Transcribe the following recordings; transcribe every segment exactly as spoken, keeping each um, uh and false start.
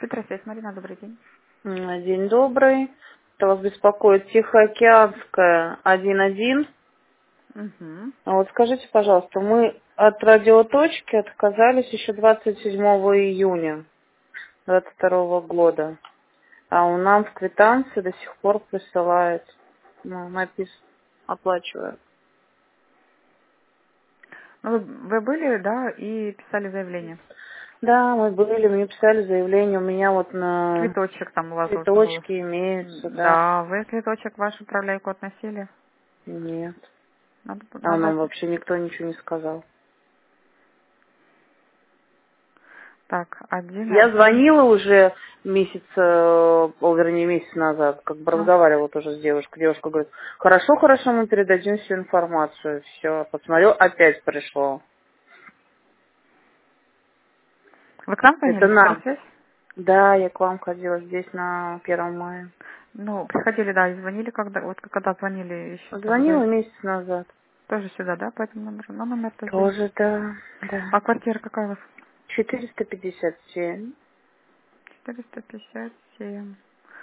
Здравствуйте, Марина, добрый день. М, День добрый. Это вас беспокоит Тихоокеанская один один. Угу. А вот скажите, пожалуйста, мы от радиоточки отказались еще двадцать седьмого июня двадцать второго года. А у нас в квитанции до сих пор присылает, ну, написано, оплачиваю. Ну, вы, вы были, да, и писали заявление. Да, мы были, мне писали заявление, у меня вот на Цветочек там у вас должен был. цветочки имеются, М, да. Да, вы цветочек в вашу управляйку относили. Нет. Надо, А надо нам это- вообще никто ничего не сказал. Так, один, Я один. звонила уже месяц, э, о, вернее, месяц назад, как бы А. разговаривала тоже с девушкой. Девушка говорит, хорошо, хорошо, мы передадим всю информацию. Все, посмотрю, опять пришло. Вы к нам Это звонили, нам. скоросвязь? Да, я к вам ходила здесь на первого мая. Ну, приходили, да, и звонили, когда, вот когда звонили еще тоже, Звонила за- месяц назад. тоже сюда, да, по этому номеру, на номер-то здесь. Тоже, да, да. А квартира какая у вас? четыреста пятьдесят семь. четыреста пятьдесят семь.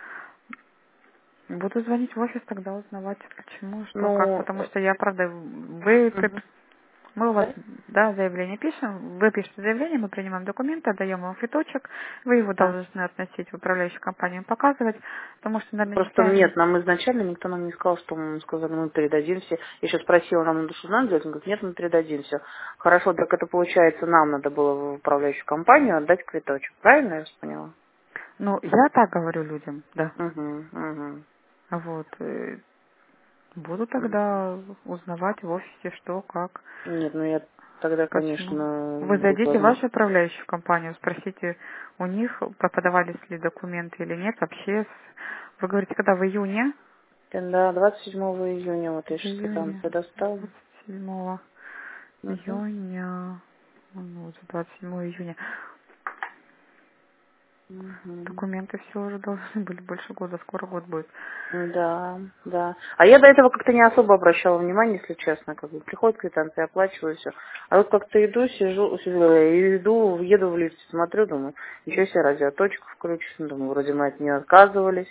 Буду звонить в офис тогда узнавать, почему, что, как, Ну, потому э, что я, правда, вы, при- мгм. мы у вас, Да? да, заявление пишем, вы пишете заявление, мы принимаем документы, отдаем вам фиточек, вы его Да. должны относить в управляющую компанию, показывать, потому что, наверное, не Просто вся... нет, нам изначально никто нам не сказал, что мы сказали, мы передадим все. Я сейчас спросила, нам надо что надо делать? Он говорит, нет, мы передадим все. Хорошо, так это получается, нам надо было в управляющую компанию отдать квиточек. Правильно я вас поняла? Ну, я так говорю людям, да. Угу, угу. Вот. э, Буду тогда узнавать в офисе, что, как, Нет, ну я тогда, почему. конечно, Вы буду зайдите в тоже. вашу управляющую компанию, спросите у них, подавались ли документы или нет. Вообще, с- вы говорите, когда в июне? Да, двадцать седьмого июня, вот я В сейчас июне, квитанцию достала. двадцать седьмого Угу. июня, ну, вот двадцать седьмого июня. Угу. Документы все уже должны были больше года, скоро год будет. Да, да. А я до этого как-то не особо обращала внимание, если честно, как бы приходит квитанция, оплачиваю все. А вот как-то иду, сижу, сижу, э, иду, еду в лифте, смотрю, думаю, еще себе радиоточку включу, думаю, вроде мы от нее отказывались.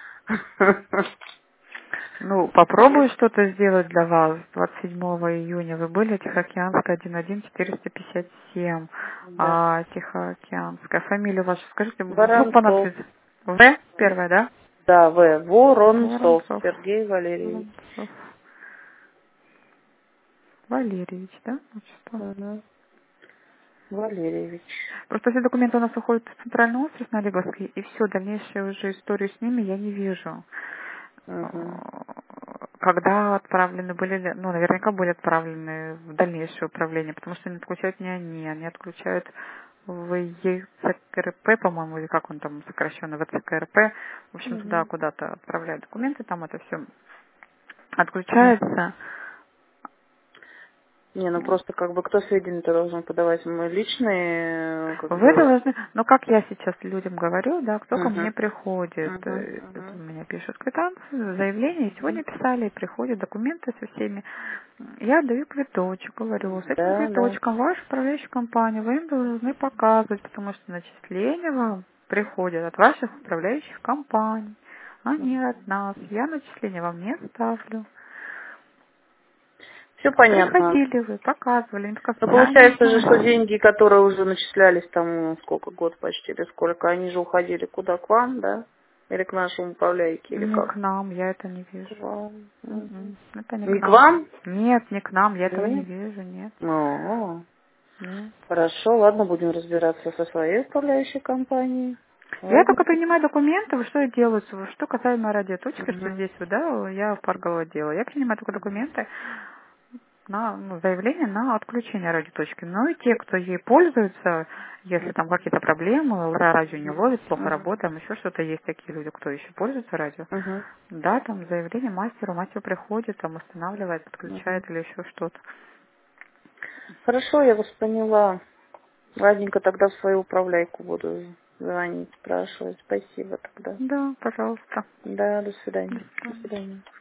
Ну, попробую что-то сделать для вас. двадцать седьмого июня вы были, Тихоокеанская один один четыреста пятьдесят семь. Да. А, Тихоокеанская. Фамилию вашу скажите, вдруг Воронцов. понадобится. В? Первая, да? Да, В. Воронцов. Воронцов. Сергей Валерьевич. Воронцов. Валерьевич, да? Отчество. Мгм. Валерьевич. Просто все документы у нас уходят в центральный офис на Лиговский, и все, дальнейшую уже историю с ними я не вижу. Э, Угу. Когда отправлены были, ли- ну, наверняка были отправлены в дальнейшее управление, потому что не отключают не они, они отключают в ЕЦКРП, по-моему, или как он там сокращенно, в ЦКРП, в общем, туда Угу. куда-то отправляют документы, там это все отключается. Не, ну просто как бы кто сведения-то должен подавать? Мы личные, э, как Вы бы. должны, ну как я сейчас людям говорю, да, кто ко Угу. мне приходит, Угу. э, это у Угу. меня пишут квитанцию, заявление, и сегодня писали, и приходят документы со всеми. Я даю квиточек, говорю, с этим Да, да. квиточком вашу управляющую компанию вы им должны показывать, потому что начисления вам приходят от ваших управляющих компаний, а не от нас. Я начисления вам не ставлю. Все понятно. Приходили вы, показывали, им сказали, Но я не получается же, что знаю. деньги, которые уже начислялись там, ну, сколько, год почти, или сколько, они же уходили куда, к вам, да? Или к нашему управляйке, или Не к как? нам, я это не К вижу. вам. Мгм. М-м, Это не к Не к нам. вам? Нет, не к нам, я этого не Нет? вижу, нет. О, Нет. хорошо, ладно, будем разбираться со своей управляющей компанией. Я Ладно. только принимаю документы, вот что я делаю, с- что касаемо радиоточки, что Мгм. здесь, вот, да, я в Парголово делаю. Я принимаю только документы на ну, заявление на отключение радиоточки. Ну и те, кто ей пользуются, если там какие-то проблемы, ра- радио не ловит, плохо Мгм. работаем, еще что-то, есть такие люди, кто еще пользуется радио. Мгм. Да, там заявление мастеру, мастер приходит, там устанавливает, Мгм. подключает или еще что-то. Хорошо, я вас поняла. Ладненько, тогда в свою управляйку буду звонить, спрашивать. Спасибо тогда. Да, пожалуйста. Да, до До свидания. До свидания. свидания.